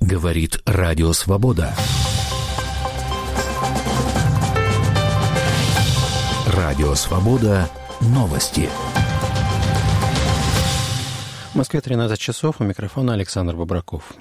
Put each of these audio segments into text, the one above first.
Говорит Радио Свобода. Радио Свобода. Новости. В Москве 13 часов. У микрофона Александр Бобраков.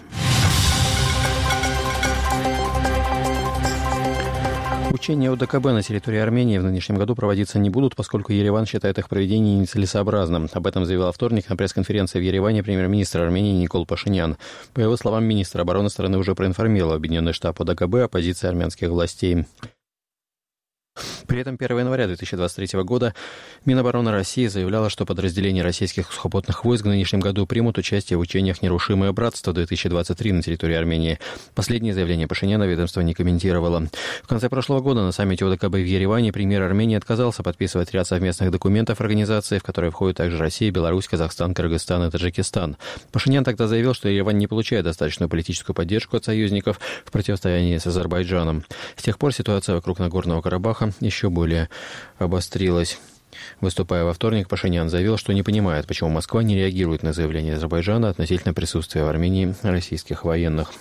Учения ОДКБ на территории Армении в нынешнем году проводиться не будут, поскольку Ереван считает их проведение нецелесообразным. Об этом заявил во вторник на пресс-конференции в Ереване премьер-министр Армении Никол Пашинян. По его словам, министр обороны страны уже проинформировал Объединенный штаб ОДКБ о позиции армянских властей. При этом 1 января 2023 года Минобороны России заявляла, что подразделения российских сухопутных войск в нынешнем году примут участие в учениях «Нерушимое братство-2023» на территории Армении. Последнее заявление Пашиняна ведомство не комментировало. В конце прошлого года на саммите ОДКБ в Ереване премьер Армении отказался подписывать ряд совместных документов организации, в которые входят также Россия, Беларусь, Казахстан, Кыргызстан и Таджикистан. Пашинян тогда заявил, что Ереван не получает достаточную политическую поддержку от союзников в противостоянии с Азербайджаном. С тех пор ситуация вокруг Нагорного Карабаха еще более обострилась. Выступая во вторник, Пашинян заявил, что не понимает, почему Москва не реагирует на заявление Азербайджана относительно присутствия в Армении российских военных.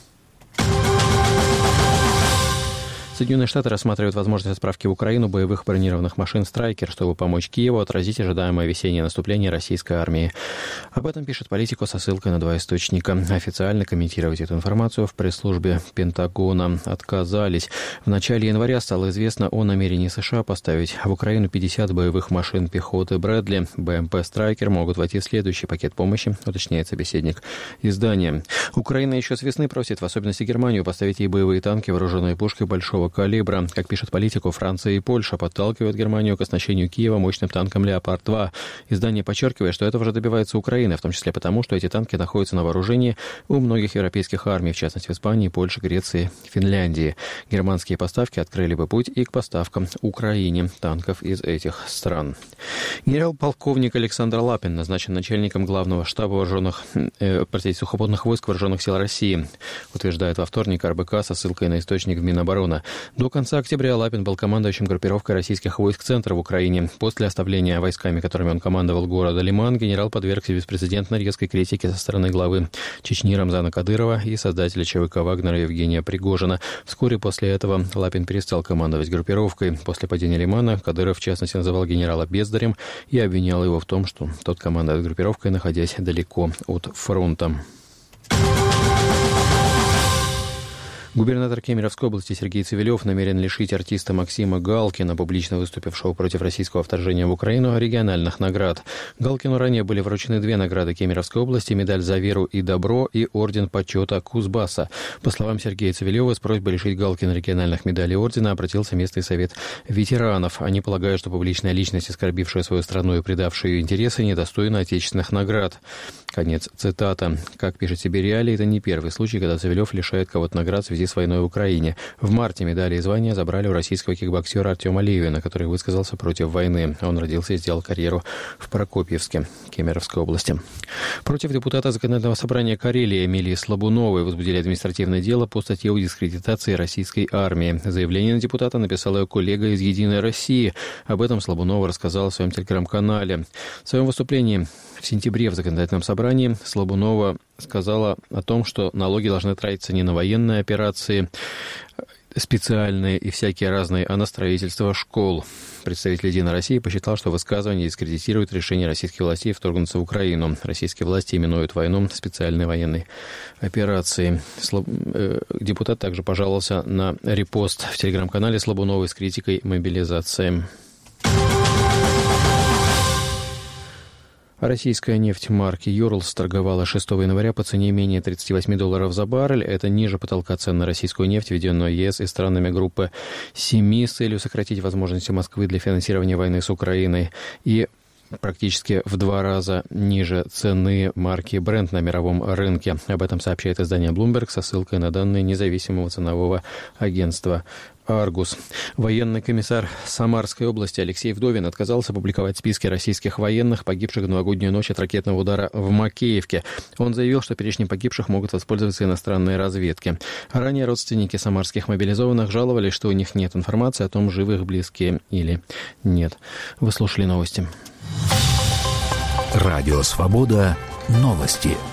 Соединенные Штаты рассматривают возможность отправки в Украину боевых бронированных машин «Страйкер», чтобы помочь Киеву отразить ожидаемое весеннее наступление российской армии. Об этом пишет Политико со ссылкой на два источника. Официально комментировать эту информацию в пресс-службе Пентагона отказались. В начале января стало известно о намерении США поставить в Украину 50 боевых машин пехоты «Брэдли». БМП «Страйкер» могут войти в следующий пакет помощи, уточняет собеседник издания. Украина еще с весны просит, в особенности Германию, поставить ей боевые танки, вооруженные пушкой большого калибра. Как пишет Политико, Франция и Польша подталкивают Германию к оснащению Киева мощным танком «Леопард-2». Издание подчеркивает, что этого же добивается Украина, в том числе потому, что эти танки находятся на вооружении у многих европейских армий, в частности в Испании, Польше, Греции, Финляндии. Германские поставки открыли бы путь и к поставкам Украине танков из этих стран. Генерал-полковник Александр Лапин назначен начальником главного штаба сухопутных войск Вооруженных сил России, утверждает во вторник РБК со ссылкой на источник в Минобороны. До конца октября Лапин был командующим группировкой российских войск «Центр» в Украине. После оставления войсками, которыми он командовал, города Лиман, генерал подвергся беспрецедентной резкой критике со стороны главы Чечни Рамзана Кадырова и создателя ЧВК Вагнера Евгения Пригожина. Вскоре после этого Лапин перестал командовать группировкой. После падения Лимана Кадыров, в частности, называл генерала бездарем и обвинял его в том, что тот командует группировкой, находясь далеко от фронта. Губернатор Кемеровской области Сергей Цивилев намерен лишить артиста Максима Галкина, публично выступившего против российского вторжения в Украину, региональных наград. Галкину ранее были вручены 2 награды Кемеровской области: медаль «За веру и добро» и орден почета Кузбасса. По словам Сергея Цивилева, с просьбой лишить Галкина региональных медалей и ордена обратился местный совет ветеранов. Они полагают, что публичная личность, оскорбившая свою страну и предавшая ее интересы, недостойна отечественных наград. Конец цитата. Как пишет себе «Реалии», это не первый случай, когда Цивилев лишает кого-то наград в связи с войной в Украине. В марте медали и звания забрали у российского кикбоксера Артема Левина, который высказался против войны. Он родился и сделал карьеру в Прокопьевске, Кемеровской области. Против депутата Законодательного собрания Карелии Эмилии Слабуновой возбудили административное дело по статье о дискредитации российской армии. Заявление на депутата написала ее коллега из «Единой России». Об этом Слабунова рассказала в своем телеграм-канале. В своем выступлении в сентябре в Законодательном собрании Слабунова сказала о том, что налоги должны тратиться не на военные операции специальные и всякие разные, а на строительство школ. Представитель «Единой России» посчитал, что высказывание дискредитирует решение российских властей вторгнуться в Украину. Российские власти именуют войну специальной военной операцией. Депутат также пожаловался на репост в телеграм-канале Слабуновой с критикой мобилизации. Российская нефть марки «Юрлс» торговала 6 января по цене менее $38 за баррель. Это ниже потолка цен на российскую нефть, введенную ЕС и странами группы 7 с целью сократить возможности Москвы для финансирования войны с Украиной. И практически в 2 раза ниже цены марки Brent на мировом рынке. Об этом сообщает издание Bloomberg со ссылкой на данные независимого ценового агентства «Аргус». Военный комиссар Самарской области Алексей Вдовин отказался публиковать списки российских военных, погибших в новогоднюю ночь от ракетного удара в Макеевке. Он заявил, что перечнем погибших могут воспользоваться иностранные разведки. Ранее родственники самарских мобилизованных жаловались, что у них нет информации о том, живы их близкие или нет. Вы слушали новости. Радио «Свобода». Новости.